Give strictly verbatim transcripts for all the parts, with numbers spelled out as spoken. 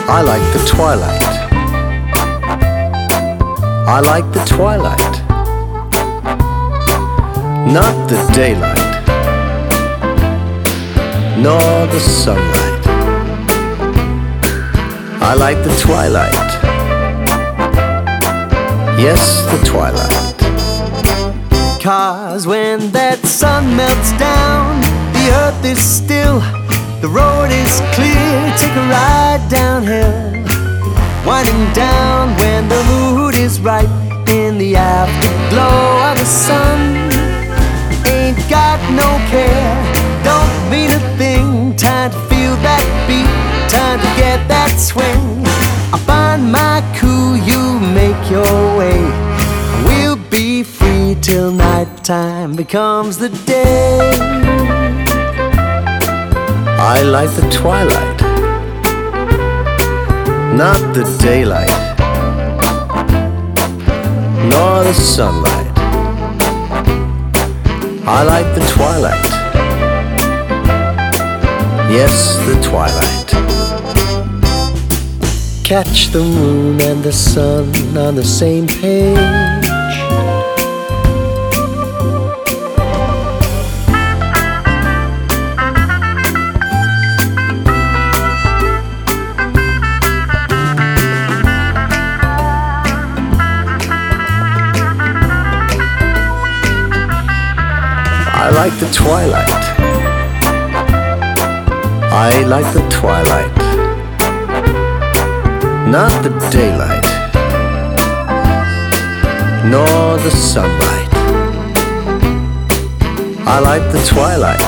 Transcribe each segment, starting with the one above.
I like the twilight. I like the twilight, not the daylight, nor the sunlight. I like the twilight. Yes, the twilight. 'Cause when that sun melts down, the earth is still, the road is clear. Take a ride downhill, winding down when the mood is right. In the afterglow of the sun, ain't got no care, don't mean a thing. Time to feel that beat, time to get that swing. I find my cool, you make your way. We'll be free till nighttime becomes the day. I like the twilight, not the daylight, nor the sunlight. I like the twilight. Yes, the twilight. Catch the moon and the sun on the same page. I like the twilight. I like the twilight, not the daylight, nor the sunlight. I like the twilight.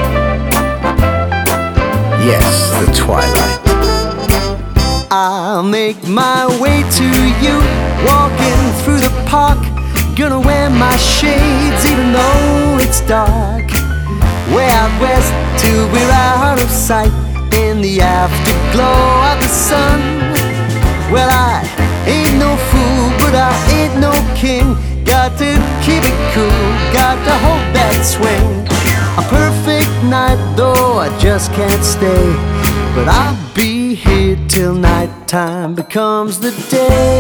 Yes, the twilight. I'll make my way to you, walking through the park. Gonna wear my shades even though it's dark. Way out west till we're out of sight. In the afterglow of the sun. Well, I ain't no fool, but I ain't no king. Got to keep it cool, got to hold that swing. A perfect night though I just can't stay, but I'll be here till nighttime becomes the day.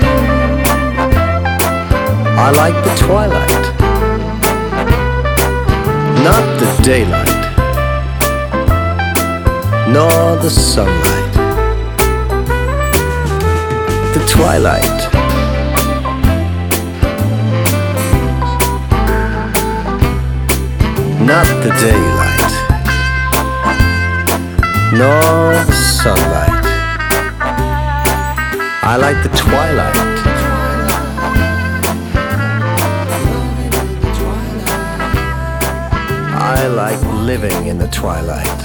I like the twilight, not the daylight, nor the sunlight. The twilight. Not the daylight, nor the sunlight. I like the twilight. I like living in the twilight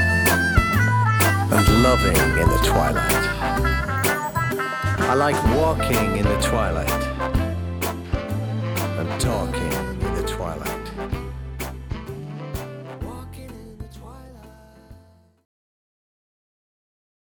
and loving in the twilight. I like walking in the twilight and talking in the twilight.